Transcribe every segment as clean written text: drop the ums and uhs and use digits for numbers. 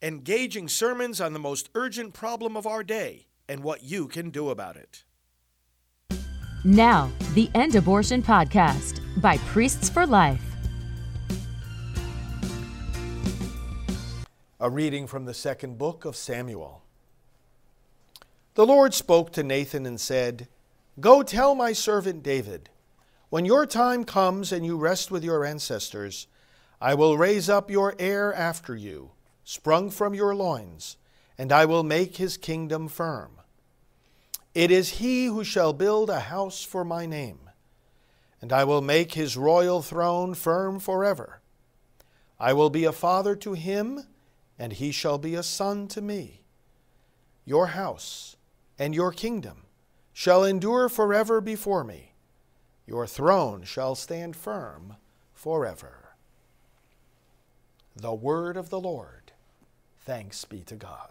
engaging sermons on the most urgent problem of our day and what you can do about it. Now, the End Abortion Podcast by Priests for Life. A reading from the second book of Samuel. The Lord spoke to Nathan and said, "Go tell my servant David, when your time comes and you rest with your ancestors, I will raise up your heir after you, sprung from your loins, and I will make his kingdom firm. It is he who shall build a house for my name, and I will make his royal throne firm forever. I will be a father to him, and he shall be a son to me. Your house and your kingdom shall endure forever before me. Your throne shall stand firm forever." The word of the Lord. Thanks be to God.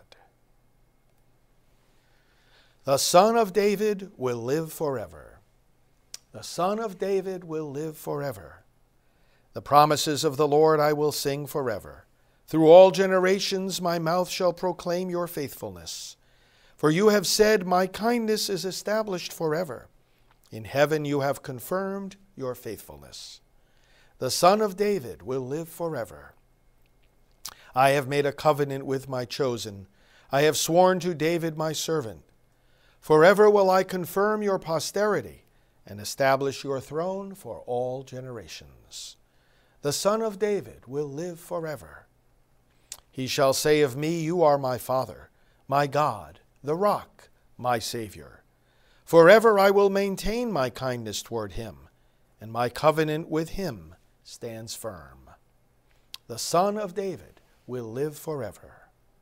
The Son of David will live forever. The Son of David will live forever. The promises of the Lord I will sing forever. Through all generations my mouth shall proclaim your faithfulness. For you have said, my kindness is established forever. In heaven you have confirmed your faithfulness. The Son of David will live forever. I have made a covenant with my chosen. I have sworn to David my servant. Forever will I confirm your posterity and establish your throne for all generations. The Son of David will live forever. He shall say of me, you are my Father, my God, the rock, my Savior. Forever I will maintain my kindness toward him, and my covenant with him stands firm. The Son of David will live forever.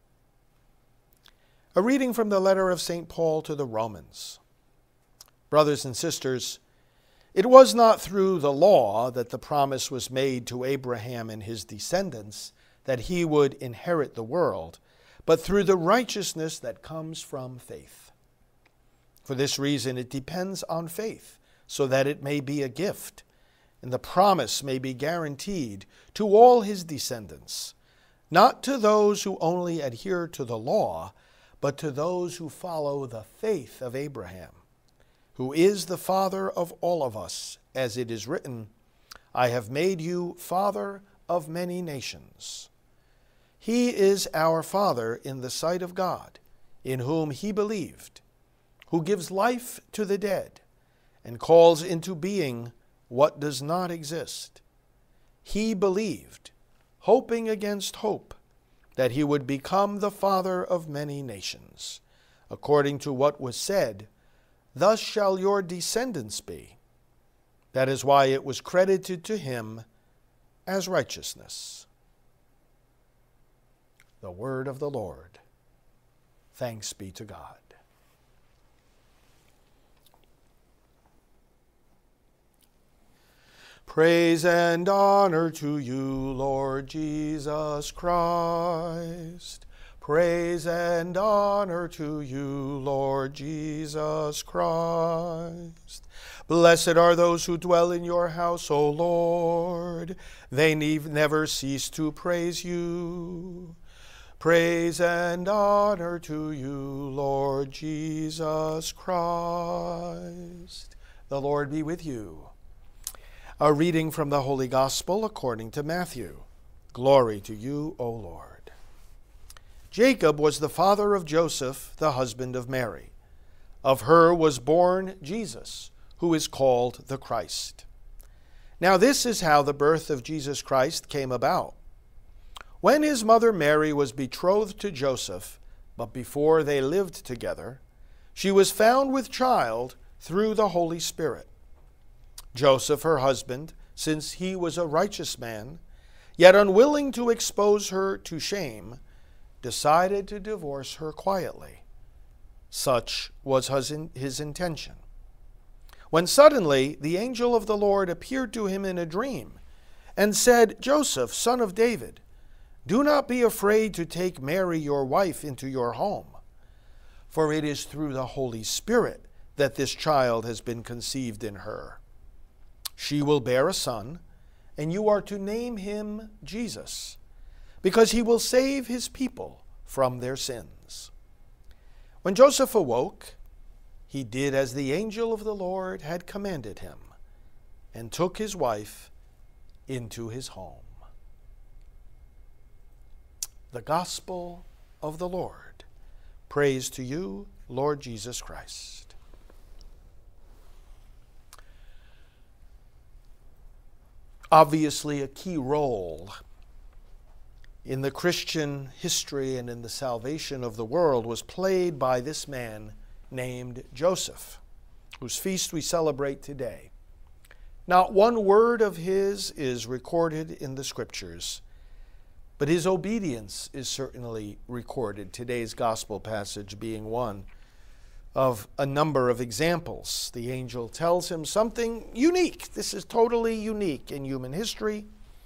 A reading from the letter of St. Paul to the Romans. Brothers and sisters, it was not through the law that the promise was made to Abraham and his descendants that he would inherit the world, but through the righteousness that comes from faith. For this reason it depends on faith, so that it may be a gift, and the promise may be guaranteed to all his descendants, not to those who only adhere to the law, but to those who follow the faith of Abraham, who is the father of all of us, as it is written, I have made you father of many nations. He is our Father in the sight of God, in whom he believed, who gives life to the dead and calls into being what does not exist. He believed, hoping against hope, that he would become the father of many nations, according to what was said, thus shall your descendants be. That is why it was credited to him as righteousness. The word of the Lord. Thanks be to God. Praise and honor to you, Lord Jesus Christ. Praise and honor to you, Lord Jesus Christ. Blessed are those who dwell in your house, O Lord. They never cease to praise you. Praise and honor to you, Lord Jesus Christ. The Lord be with you. A reading from the Holy Gospel according to Matthew. Glory to you, O Lord. Jacob was the father of Joseph, the husband of Mary. Of her was born Jesus, who is called the Christ. Now this is how the birth of Jesus Christ came about. When his mother Mary was betrothed to Joseph, but before they lived together, she was found with child through the Holy Spirit. Joseph, her husband, since he was a righteous man, yet unwilling to expose her to shame, decided to divorce her quietly. Such was his intention. When suddenly the angel of the Lord appeared to him in a dream and said, Joseph, son of David, do not be afraid to take Mary your wife into your home, for it is through the Holy Spirit that this child has been conceived in her. She will bear a son, and you are to name him Jesus, because he will save his people from their sins. When Joseph awoke, he did as the angel of the Lord had commanded him, and took his wife into his home. The Gospel of the Lord. Praise to you, Lord Jesus Christ. Obviously, a key role in the Christian history and in the salvation of the world was played by this man named Joseph, whose feast we celebrate today. Not one word of his is recorded in the Scriptures, but his obedience is certainly recorded, today's gospel passage being one of a number of examples. The angel tells him something unique. This is totally unique in human history.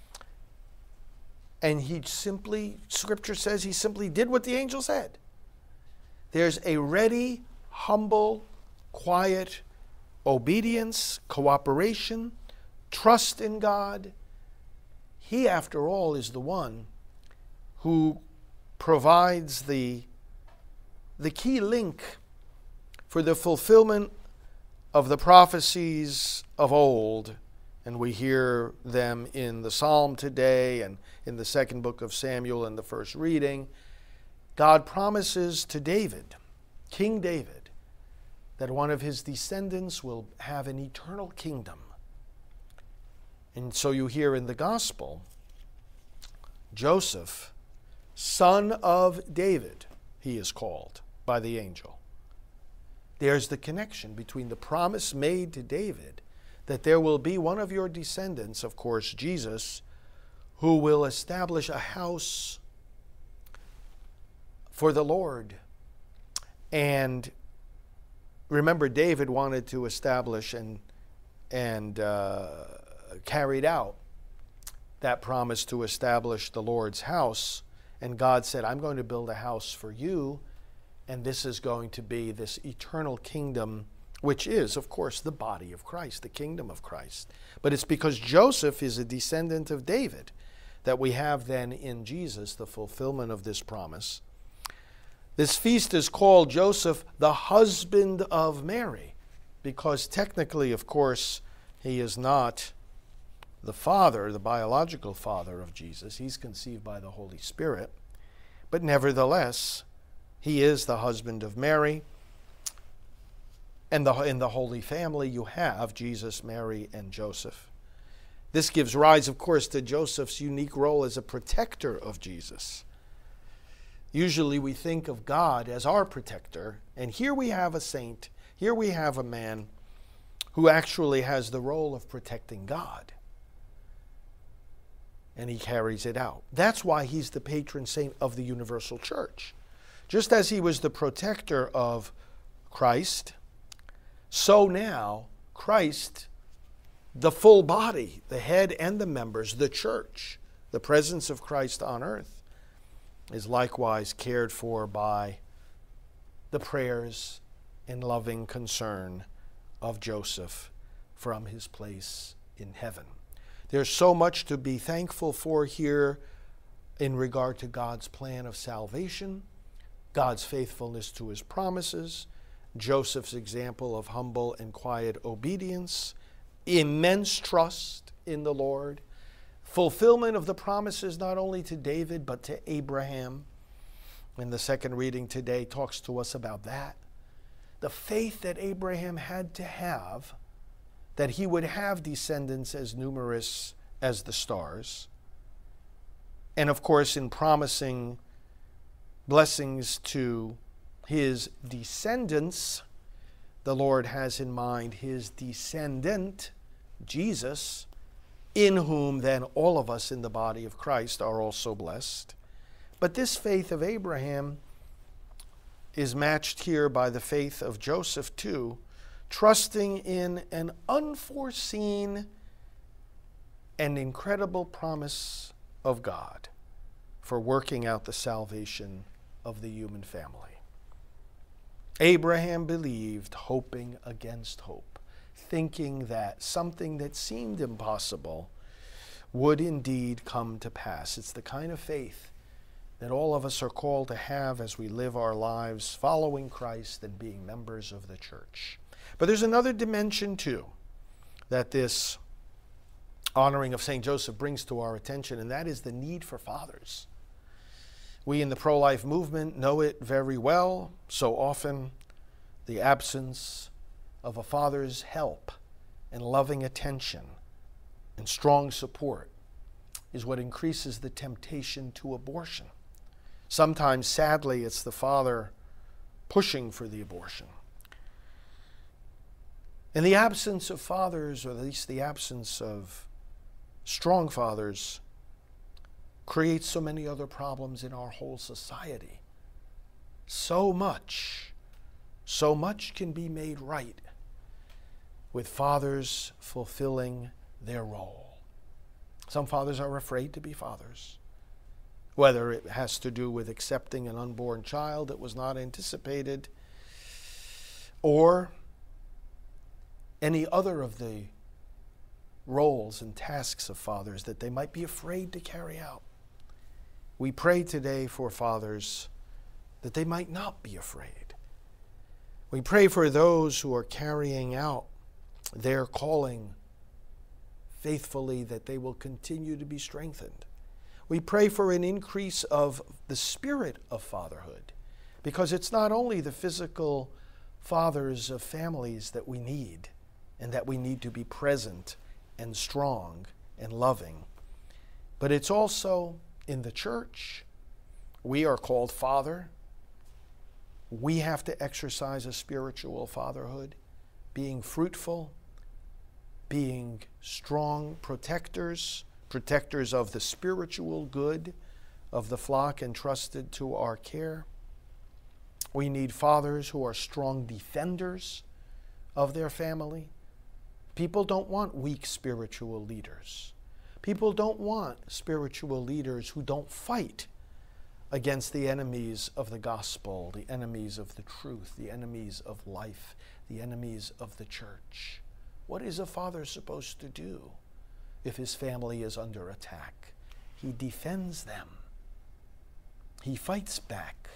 And Scripture says he simply did what the angel said. There's a ready, humble, quiet obedience, cooperation, trust in God. He, after all, is the one who provides the key link for the fulfillment of the prophecies of old. And we hear them in the Psalm today and in the second book of Samuel in the first reading. God promises to David, King David, that one of his descendants will have an eternal kingdom. And so you hear in the gospel, Joseph, son of David, he is called by the angel. There's the connection between the promise made to David that there will be one of your descendants, of course, Jesus, who will establish a house for the Lord. And remember, David wanted to establish and carried out that promise to establish the Lord's house. And God said, I'm going to build a house for you, and this is going to be this eternal kingdom, which is, of course, the body of Christ, the kingdom of Christ. But it's because Joseph is a descendant of David that we have then in Jesus the fulfillment of this promise. This feast is called Joseph, the husband of Mary, because technically, of course, he is not the father, the biological father of Jesus. He's conceived by the Holy Spirit. But nevertheless, he is the husband of Mary. And in the Holy Family, you have Jesus, Mary, and Joseph. This gives rise, of course, to Joseph's unique role as a protector of Jesus. Usually we think of God as our protector, and here we have a saint, here we have a man who actually has the role of protecting God. And he carries it out. That's why he's the patron saint of the universal church. Just as he was the protector of Christ, so now Christ, the full body, the head and the members, the church, the presence of Christ on earth, is likewise cared for by the prayers and loving concern of Joseph from his place in heaven. There's so much to be thankful for here in regard to God's plan of salvation, God's faithfulness to his promises, Joseph's example of humble and quiet obedience, immense trust in the Lord, fulfillment of the promises not only to David but to Abraham. And the second reading today talks to us about that. The faith that Abraham had to have, that he would have descendants as numerous as the stars. And of course, in promising blessings to his descendants, the Lord has in mind his descendant, Jesus, in whom then all of us in the body of Christ are also blessed. But this faith of Abraham is matched here by the faith of Joseph too, trusting in an unforeseen and incredible promise of God for working out the salvation of the human family. Abraham believed, hoping against hope, thinking that something that seemed impossible would indeed come to pass. It's the kind of faith that all of us are called to have as we live our lives following Christ and being members of the church. But there's another dimension too that this honoring of St. Joseph brings to our attention, and that is the need for fathers. We in the pro-life movement know it very well. So often, the absence of a father's help and loving attention and strong support is what increases the temptation to abortion. Sometimes, sadly, it's the father pushing for the abortion. And the absence of fathers, or at least the absence of strong fathers, creates so many other problems in our whole society. So much can be made right with fathers fulfilling their role. Some fathers are afraid to be fathers, whether it has to do with accepting an unborn child that was not anticipated, or any other of the roles and tasks of fathers that they might be afraid to carry out. We pray today for fathers that they might not be afraid. We pray for those who are carrying out their calling faithfully, that they will continue to be strengthened. We pray for an increase of the spirit of fatherhood, because it's not only the physical fathers of families that we need, and that we need to be present and strong and loving, but it's also in the church. We are called father. We have to exercise a spiritual fatherhood, being fruitful, being strong protectors of the spiritual good of the flock entrusted to our care. We need fathers who are strong defenders of their family. People don't want weak spiritual leaders. People don't want spiritual leaders who don't fight against the enemies of the gospel, the enemies of the truth, the enemies of life, the enemies of the church. What is a father supposed to do if his family is under attack? He defends them. He fights back.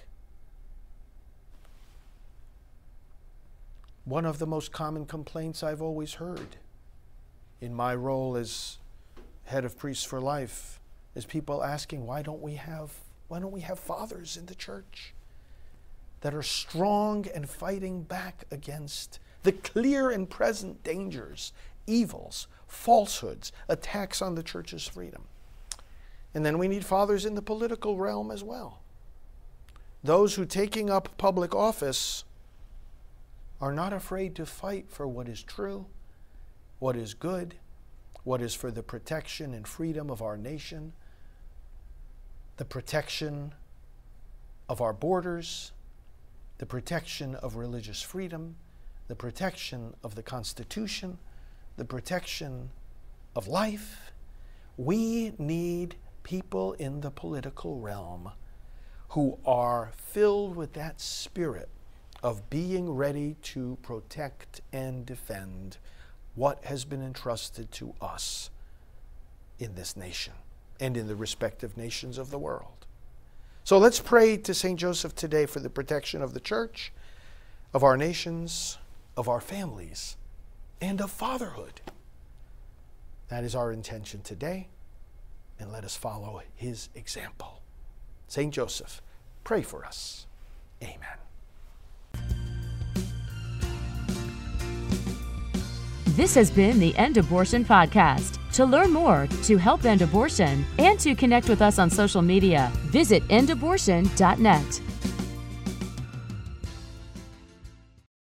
One of the most common complaints I've always heard in my role as head of Priests for Life is people asking, why don't we have fathers in the church that are strong and fighting back against the clear and present dangers, evils, falsehoods, attacks on the church's freedom? And then we need fathers in the political realm as well. Those who, taking up public office, are not afraid to fight for what is true, what is good, what is for the protection and freedom of our nation, the protection of our borders, the protection of religious freedom, the protection of the Constitution, the protection of life. We need people in the political realm who are filled with that spirit of being ready to protect and defend what has been entrusted to us in this nation and in the respective nations of the world. So let's pray to St. Joseph today for the protection of the church, of our nations, of our families, and of fatherhood. That is our intention today, and let us follow his example. St. Joseph, pray for us. Amen. This has been the End Abortion Podcast. To learn more, to help end abortion, and to connect with us on social media, visit endabortion.net.